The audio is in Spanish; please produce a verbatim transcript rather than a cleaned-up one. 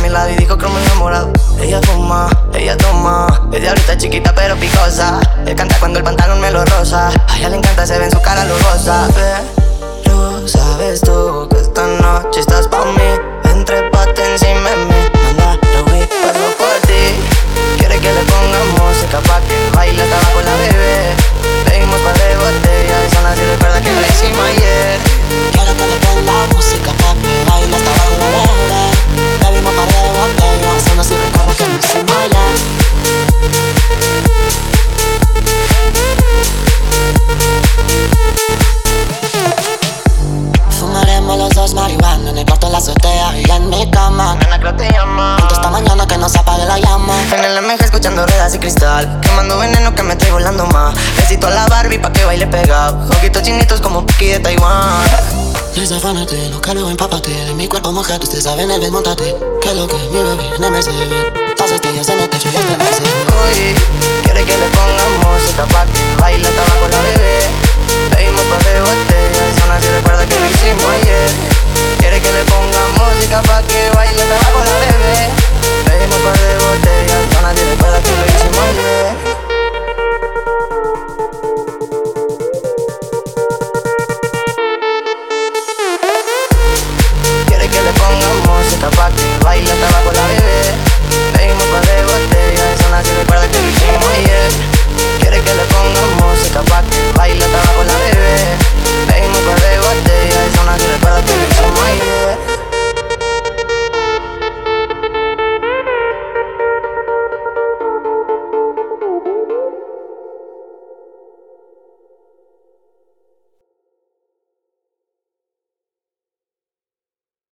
mi lado y dijo que me enamorado. Ella fuma, ella toma, es diablita chiquita pero picosa. Él canta cuando el pantalón me lo rosa. A ella le encanta, se ve en su cara lujosa. Pero sabes tú que esta noche estás pa' mí. Ven, trépate encima de mí. Manda, lo vi, paso por ti. Quiere que le ponga música pa' que baile estaba con la bebé. Pedimos par de botellas de sanas y recuerda que lo hicimos ayer. Quiero que le ponga música pa' que baile estaba con la bebé. Pedimos par de botellas de sanas y recuerda que lo hicimos ayer. Fumaremos los dos marihuana en el cuarto, en la azotea y en mi cama. Nena, creo te llama. Juntos esta mañana que no se apague la llama. En el M G escuchando ruedas y cristal, quemando veneno que me trae volando más. Besito a la Barbie pa' que baile pegado. Ojitos chinitos como Puki de Taiwán. Desafánate, lo que lo empápate. De mi cuerpo mojado, usted sabe en el desmontate. Que lo que mi bebé en el Mercedes. Dos estrellas en el techo y este Mercedes. Uy, quiere que le ponga música pa' que baile estaba con la bebé. Pedimos par de botellas, son así recuerda que lo hicimos ayer. Quiere que le ponga música pa' que baile estaba con la bebé.